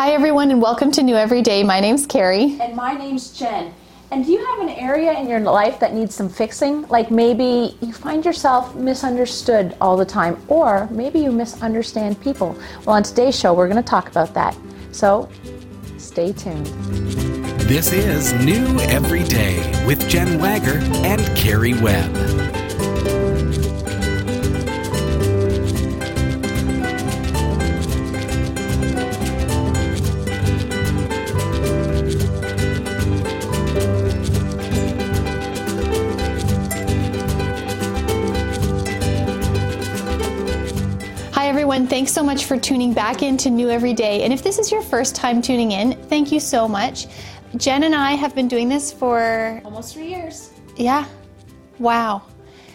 Hi everyone and welcome to New Every Day. My name's Carrie. And my name's Jen. And do you have an area in your life that needs some fixing? Like maybe you find yourself misunderstood all the time, or maybe you misunderstand people. Well, on today's show, we're going to talk about that. So stay tuned. This is New Every Day with Jen Wagger and Carrie Webb. Thanks so much for tuning back into New Every Day. And if this is your first time tuning in, thank you so much. Jen and I have been doing this for almost 3 years. Yeah. Wow.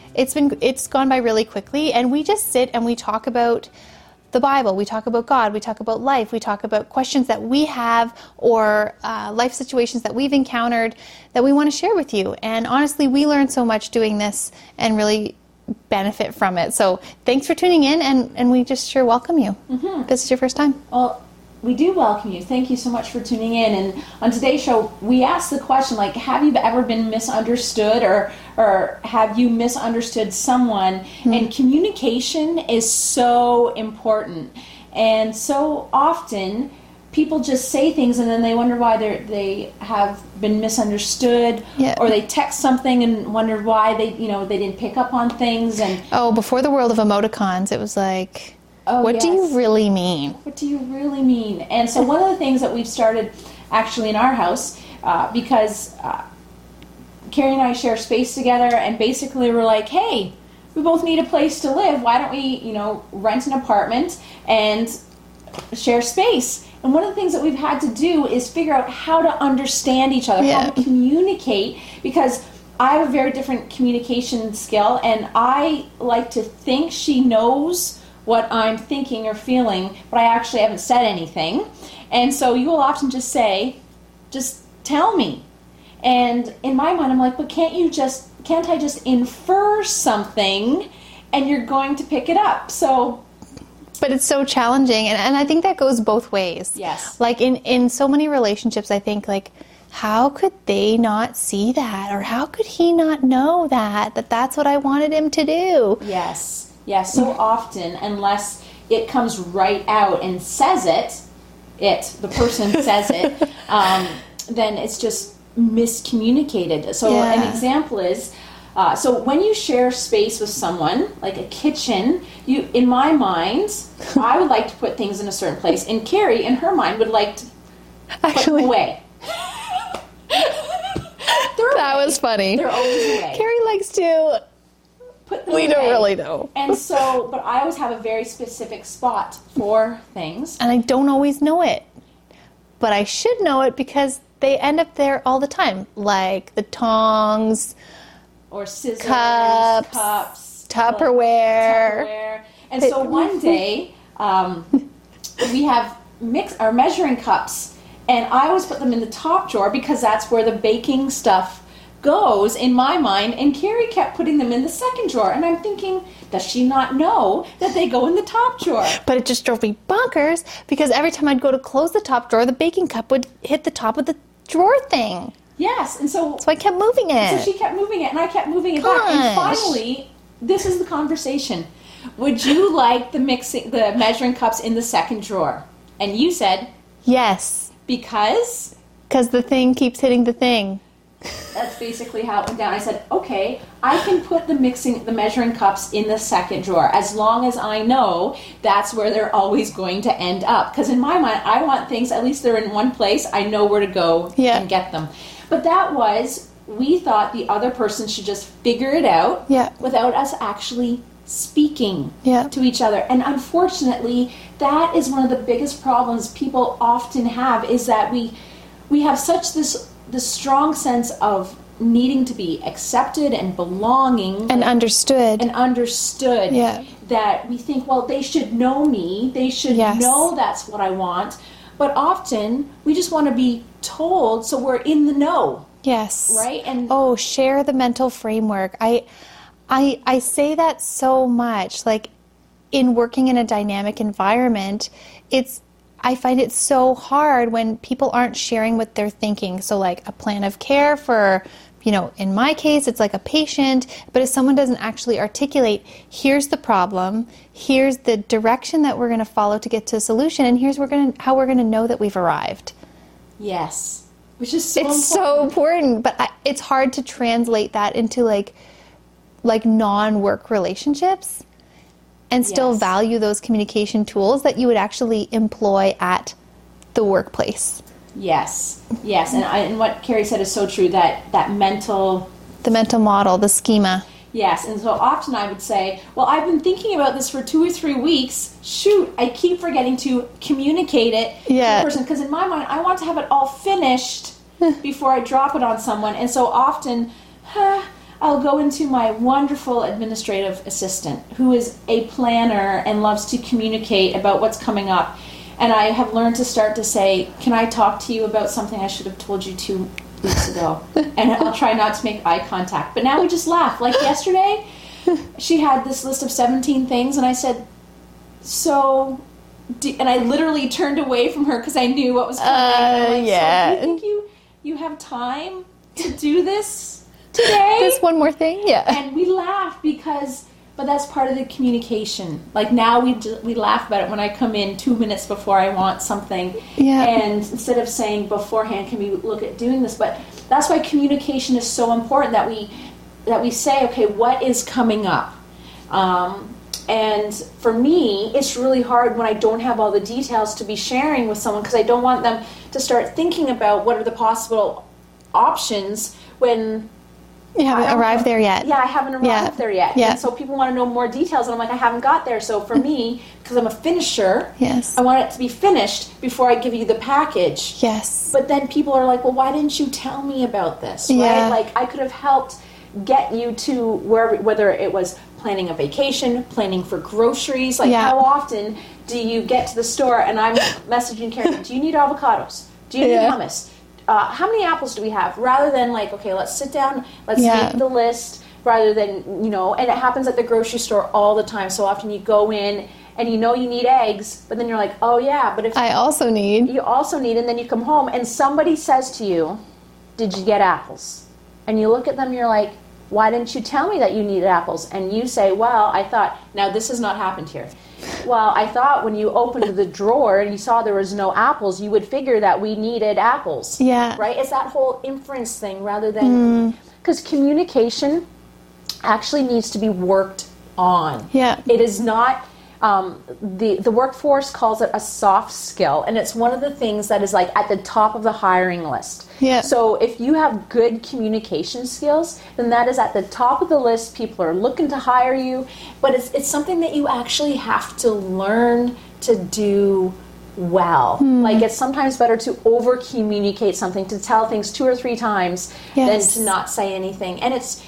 It's gone by really quickly, and we just sit and we talk about the Bible, we talk about God, we talk about life, we talk about questions that we have or life situations that we've encountered that we want to share with you. And honestly, we learn so much doing this and really benefit from it. So thanks for tuning in, and we just sure welcome you. If this is your first time. Well, we do welcome you. Thank you so much for tuning in. And on today's show, we asked the question, like, have you ever been misunderstood, or have you misunderstood someone? And communication is so important. And so often people just say things and then they wonder why they have been misunderstood, or they text something and wonder why they didn't pick up on things. And before the world of emoticons, it was like, what do you really mean? What do you really mean? And so one of the things that we've started actually in our house, because Carrie and I share space together, and basically we're like, hey, we both need a place to live. Why don't we, rent an apartment and share space? And one of the things that we've had to do is figure out how to understand each other, how to communicate, because I have a very different communication skill, and I like to think she knows what I'm thinking or feeling, but I actually haven't said anything. And so you will often just say, just tell me. And in my mind, I'm like, but can't I just infer something and you're going to pick it up? But it's so challenging, and I think that goes both ways. Yes. Like in so many relationships, I think, like, how could they not see that? Or how could he not know that's what I wanted him to do? Yes. Yes. So often, unless it comes right out and says the person says it, then it's just miscommunicated. So an example is, so when you share space with someone, like a kitchen, in my mind, I would like to put things in a certain place, and Carrie, in her mind, would like to put them away. That was funny. They're always away. Carrie likes to put them away. We don't really know. And so, but I always have a very specific spot for things. And I don't always know it. But I should know it because they end up there all the time, like the tongs, or scissors, cups, Tupperware. And so one day, we have our measuring cups, and I always put them in the top drawer because that's where the baking stuff goes in my mind, and Carrie kept putting them in the second drawer, and I'm thinking, does she not know that they go in the top drawer? But it just drove me bonkers because every time I'd go to close the top drawer, the baking cup would hit the top of the drawer thing. Yes, and so I kept moving it. So she kept moving it, and I kept moving it back. And finally, this is the conversation. Would you like the measuring cups in the second drawer? And you said yes. Because? Because the thing keeps hitting the thing. That's basically how it went down. I said, okay, I can put the measuring cups in the second drawer as long as I know that's where they're always going to end up. Because in my mind, I want things, at least they're in one place, I know where to go and get them. But we thought the other person should just figure it out without us actually speaking to each other. And unfortunately, that is one of the biggest problems people often have, is that we have such this strong sense of needing to be accepted and belonging. And understood. That we think, well, they should know me. They should know that's what I want. But often, we just want to be told so we're in the know. Yes. Right? And share the mental framework. I say that so much. Like, in working in a dynamic environment, it's I find it so hard when people aren't sharing what they're thinking. So like a plan of care for, in my case, it's like a patient, but if someone doesn't actually articulate, here's the problem, here's the direction that we're going to follow to get to a solution, and here's how we're going to know that we've arrived. Yes. Which is so important. It's so important, but it's hard to translate that into like non-work relationships and still value those communication tools that you would actually employ at the workplace. Yes, and what Carrie said is so true, that mental... The mental model, the schema. Yes, and so often I would say, well, I've been thinking about this for 2 or 3 weeks. Shoot, I keep forgetting to communicate it to the person, because in my mind, I want to have it all finished before I drop it on someone. And so often, I'll go into my wonderful administrative assistant, who is a planner and loves to communicate about what's coming up. And I have learned to start to say, can I talk to you about something I should have told you 2 weeks ago? And I'll try not to make eye contact. But now we just laugh. Like yesterday, she had this list of 17 things, and I said, and I literally turned away from her because I knew what was coming. So do you think you have time to do this today? Just one more thing? Yeah. And we laugh but that's part of the communication. Like now we laugh about it when I come in 2 minutes before I want something. Yeah. And instead of saying beforehand, can we look at doing this? But that's why communication is so important, that we say, okay, what is coming up? And for me, it's really hard when I don't have all the details to be sharing with someone, because I don't want them to start thinking about what are the possible options when... You haven't arrived there yet. Yeah, I haven't arrived there yet. Yeah. And so people want to know more details, and I'm like, I haven't got there. So for me, because I'm a finisher, I want it to be finished before I give you the package. Yes. But then people are like, well, why didn't you tell me about this? Yeah. Right? Like, I could have helped get you to whether it was planning a vacation, planning for groceries. Like, how often do you get to the store and I'm messaging Karen, do you need avocados? Do you need hummus? How many apples do we have? Rather than like, okay, let's sit down, let's make the list, rather than, and it happens at the grocery store all the time. So often you go in and you need eggs, but then you're like, oh yeah, but if you also need, and then you come home and somebody says to you, did you get apples? And you look at them, you're like, why didn't you tell me that you needed apples? And you say, well, I thought, now this has not happened here. Well, I thought when you opened the drawer and you saw there was no apples, you would figure that we needed apples. Yeah. Right? It's that whole inference thing rather than... Because communication actually needs to be worked on. Yeah. It is not... the workforce calls it a soft skill, and it's one of the things that is like at the top of the hiring list. Yeah. So if you have good communication skills, then that is at the top of the list. People are looking to hire you, but it's something that you actually have to learn to do well. Like, it's sometimes better to over communicate something, to tell things 2 or 3 times than to not say anything. And it's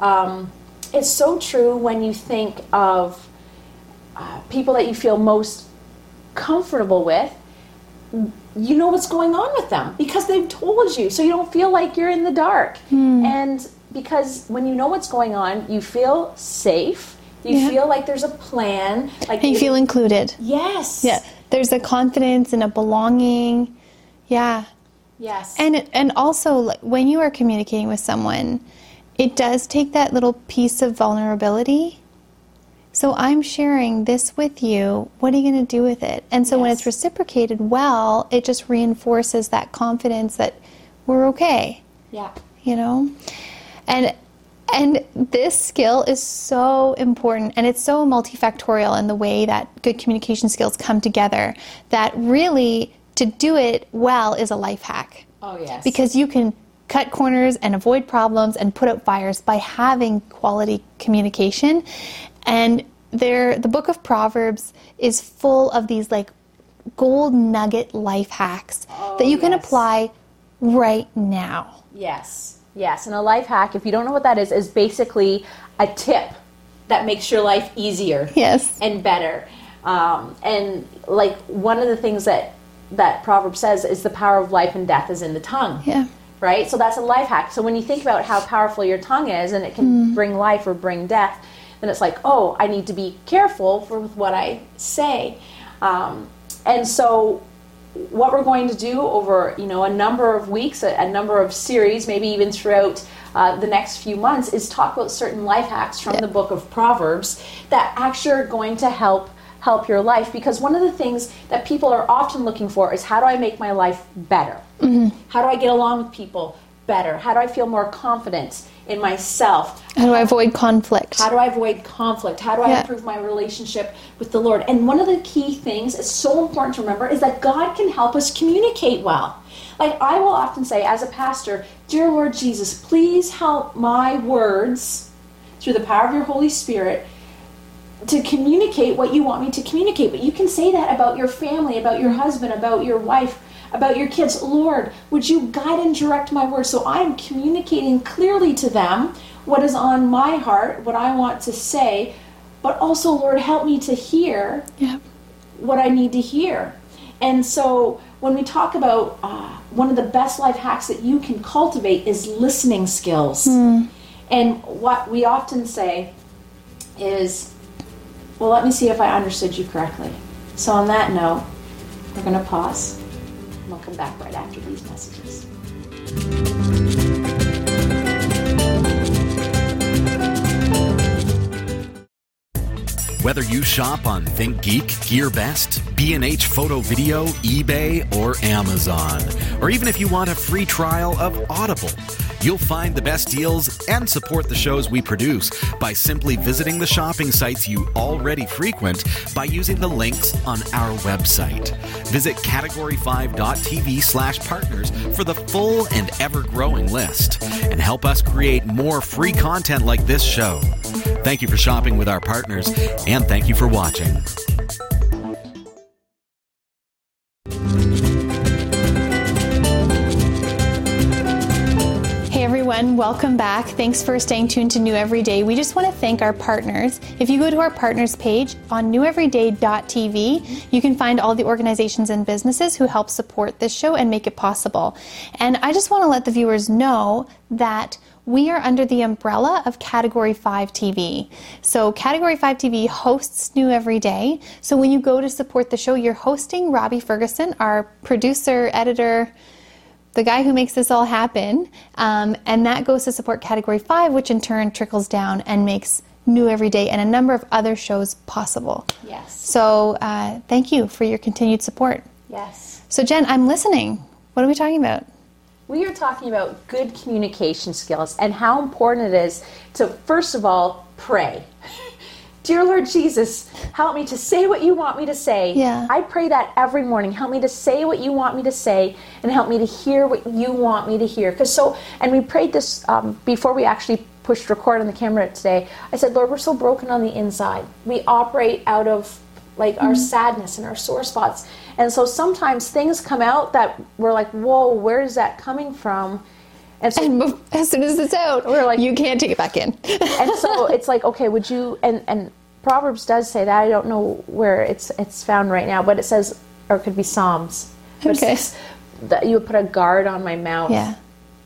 so true when you think of people that you feel most comfortable with. You know what's going on with them because they've told you, so you don't feel like you're in the dark. And because when you know what's going on, you feel safe. You feel like there's a plan. Like you feel included. Yes. Yeah. There's a confidence and a belonging. Yeah. Yes. And also, like, when you are communicating with someone, it does take that little piece of vulnerability. So I'm sharing this with you. What are you going to do with it? And so when it's reciprocated well, it just reinforces that confidence that we're okay. Yeah. And this skill is so important, and it's so multifactorial in the way that good communication skills come together, that really to do it well is a life hack. Oh, yes. Because you can cut corners and avoid problems and put out fires by having quality communication. And the book of Proverbs is full of these like gold nugget life hacks that you can apply right now. Yes. Yes. And a life hack, if you don't know what that is basically a tip that makes your life easier. Yes. And better. And like one of the things that Proverb says is the power of life and death is in the tongue. Yeah. Right? So that's a life hack. So when you think about how powerful your tongue is and it can bring life or bring death, then it's like, oh, I need to be careful with what I say. And so what we're going to do over, a number of weeks, a number of series, maybe even throughout the next few months, is talk about certain life hacks from the book of Proverbs that actually are going to help your life. Because one of the things that people are often looking for is, how do I make my life better? How do I get along with people better? How do I feel more confident in myself? How do I avoid conflict? How do I avoid conflict? How do I improve my relationship with the Lord? And one of the key things is so important to remember is that God can help us communicate well. Like I will often say as a pastor, dear Lord Jesus, please help my words through the power of your Holy Spirit to communicate what you want me to communicate. But you can say that about your family, about your husband, about your wife, about your kids. Lord, would you guide and direct my words so I'm communicating clearly to them what is on my heart, what I want to say, but also, Lord, help me to hear what I need to hear. And so when we talk about one of the best life hacks that you can cultivate is listening skills. And what we often say is, well, let me see if I understood you correctly. So on that note, we're going to pause. We'll come back right after these messages. Whether you shop on ThinkGeek, GearBest, B&H Photo Video, eBay, or Amazon, or even if you want a free trial of Audible, you'll find the best deals and support the shows we produce by simply visiting the shopping sites you already frequent by using the links on our website. Visit category5.tv/partners for the full and ever-growing list and help us create more free content like this show. Thank you for shopping with our partners, and thank you for watching. Welcome back. Thanks for staying tuned to New Every Day. We just want to thank our partners. If you go to our partners page on neweveryday.tv, you can find all the organizations and businesses who help support this show and make it possible. And I just want to let the viewers know that we are under the umbrella of Category 5 TV. So Category 5 TV hosts New Every Day. So when you go to support the show, you're hosting Robbie Ferguson, our producer, editor, the guy who makes this all happen, and that goes to support Category 5, which in turn trickles down and makes New Every Day and a number of other shows possible. Yes. So thank you for your continued support. Yes. So Jen, I'm listening. What are we talking about? We are talking about good communication skills and how important it is to, first of all, pray. Dear Lord Jesus, help me to say what you want me to say. Yeah. I pray that every morning. Help me to say what you want me to say and help me to hear what you want me to hear. And we prayed this before we actually pushed record on the camera today. I said, Lord, we're so broken on the inside. We operate out of our sadness and our sore spots. And so sometimes things come out that we're like, whoa, where is that coming from? And so as soon as it's out, we're like, you can't take it back in. And so it's like, okay, would you, and Proverbs does say that. I don't know where it's found right now, but it says, or it could be Psalms. Okay. That you would put a guard on my mouth. Yeah.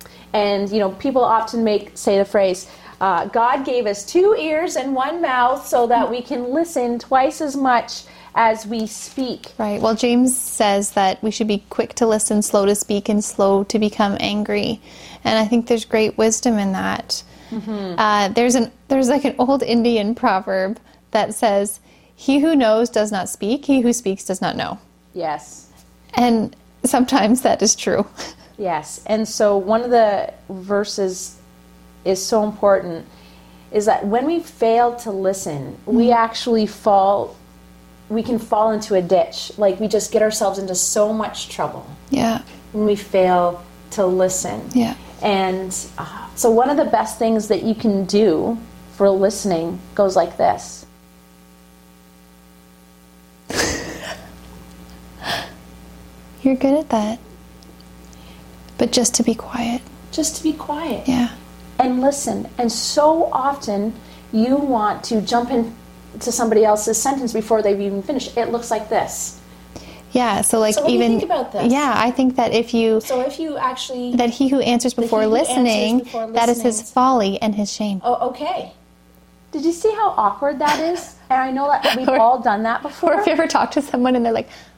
And, people often say the phrase, God gave us 2 ears and 1 mouth so that we can listen twice as much as we speak. Right. Well, James says that we should be quick to listen, slow to speak, and slow to become angry. And I think there's great wisdom in that. Mm-hmm. There's like an old Indian proverb that says, "He who knows does not speak. He who speaks does not know." Yes. And sometimes that is true. Yes. And so one of the verses is so important is that when we fail to listen, we actually we can fall into a ditch. Like we just get ourselves into so much trouble. Yeah. When we fail to listen. Yeah. And so one of the best things that you can do for listening goes like this. You're good at that. But just to be quiet. Just to be quiet. Yeah. And listen. And so often you want to jump into somebody else's sentence before they've even finished. It looks like this. Yeah, so what do you think about this? Yeah, I think that if you actually that he who answers before listening, that is his folly and his shame. Oh, okay. Did you see how awkward that is? And I know that we've all done that before. Or if you ever talk to someone and they're like, huh?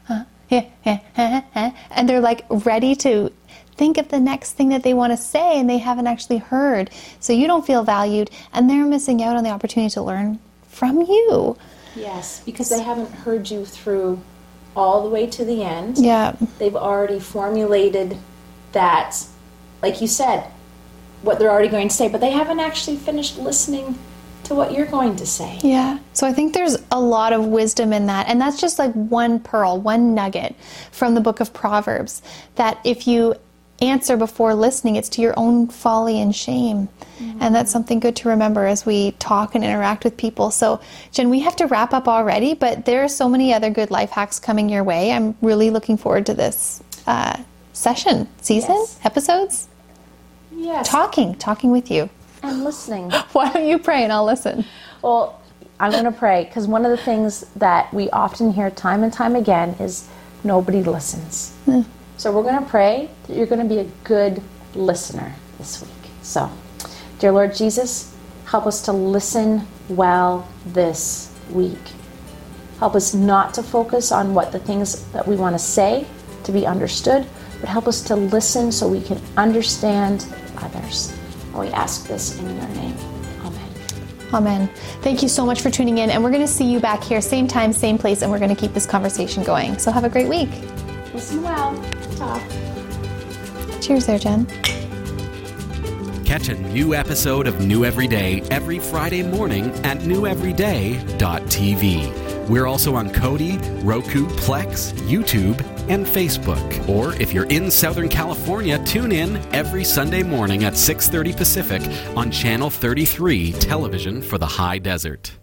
and they're like ready to think of the next thing that they want to say, and they haven't actually heard. So you don't feel valued, and they're missing out on the opportunity to learn from you. Yes, because they haven't heard you through all the way to the end. Yeah. They've already formulated that, like you said, what they're already going to say, but they haven't actually finished listening to what you're going to say. Yeah. So I think there's a lot of wisdom in that. And that's just like one pearl, one nugget from the book of Proverbs, that if you answer before listening, it's to your own folly and shame. Mm-hmm. And that's something good to remember as we talk and interact with people. So, Jen, we have to wrap up already, but there are so many other good life hacks coming your way. I'm really looking forward to this season, Yes. episodes. Yes. Talking with you. And listening. Why don't you pray and I'll listen? Well, I'm going to pray, because one of the things that we often hear time and time again is nobody listens. So we're going to pray that you're going to be a good listener this week. So, dear Lord Jesus, help us to listen well this week. Help us not to focus on what the things that we want to say to be understood, but help us to listen so we can understand others. And we ask this in your name. Amen. Amen. Thank you so much for tuning in, and we're going to see you back here, same time, same place, and we're going to keep this conversation going. So have a great week. Listen well. Talk. Cheers there, Jen. Catch a new episode of New Every Day every Friday morning at neweveryday.tv. We're also on Kodi, Roku, Plex, YouTube, and Facebook. Or if you're in Southern California, tune in every Sunday morning at 6:30 Pacific on Channel 33 television for the High Desert.